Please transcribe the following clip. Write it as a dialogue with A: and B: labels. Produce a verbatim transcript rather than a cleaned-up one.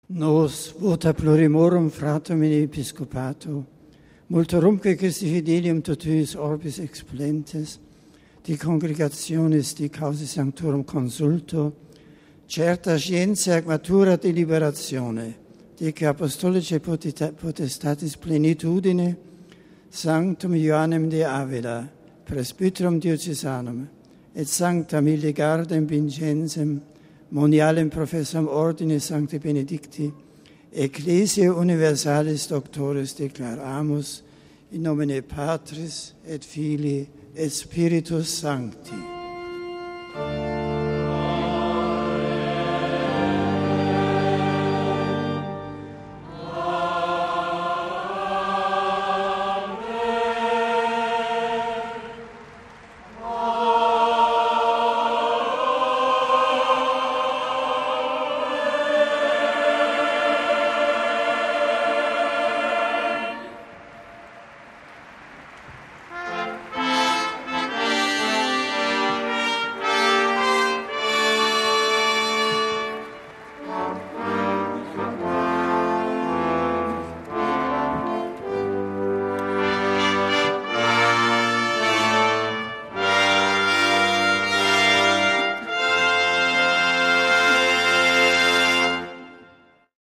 A: Nos vota plurimorum fratum in episcopato, multorumque Christi fidelium totuis orbis explentes, di congregationis di causa sanctorum consulto, certa scientia matura deliberazione, dice apostolice potestatis plenitudine, sanctum Ioannem de Avila, presbyterum diocesanum, et sanctam Hildegardem Vincenzem, monialem professum ordine sancti benedicti, Ecclesiae universalis doctores declaramus, in nomine Patris et Filii et Spiritus Sancti.